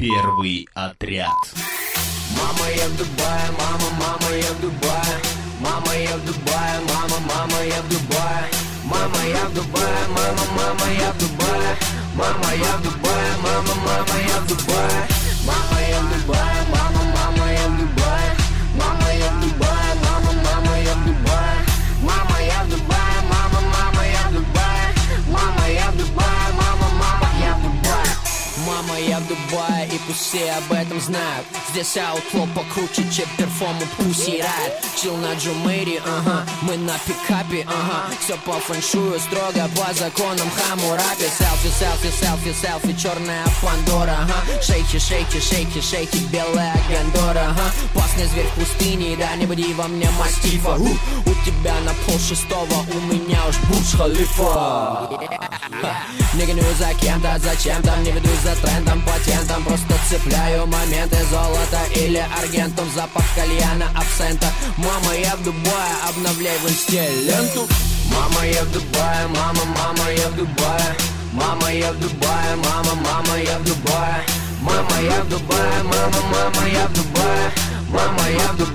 Первый отряд. Мама, я в Дубае, мама, я в Дубае. Мама, я в Дубае, мама, я в Дубае. Мама, я в Дубае, мама, я в Дубае. Мама, я в Дубае, мама, я в Дубае. Мама, я в Дубае, мама, я в Дубае. Мама, я в Дубае, мама, я в Дубае. Мама, я в Дубае, мама, я в Дубае. Мама, я в Дубае, мама, я в Дубае. Мама, я в Дубае, и пусть все об этом знают. Здесь аутло покруче, чем перформу Pussy Riot. Чил на Джумейре, ага, мы на пикапе, ага. Все по фэншую, строго по законам Хаммурапи. Селфи, селфи, селфи, селфи, черная Пандора, ага. Шейки, шейки, шейки, шейки, белая Гандора, ага. Пасный зверь в пустыне, да не буди во мне мастифа. У тебя на полшестого, у меня уж Бурдж Халифа. Не гонюсь за кем-то, зачем-то, не ведусь за трендом, патентом. Просто цепляю моменты, золота или аргентум. Запах кальяна, абсента. Мама, я в Дубае, обновляй в инсте ленту. Мама, я в Дубае, мама, я в Дубае. Мама, я в Дубае, мама, я в Дубае. Мама, я в Дубае, мама, я в Дубае. Мама, я в Дубае.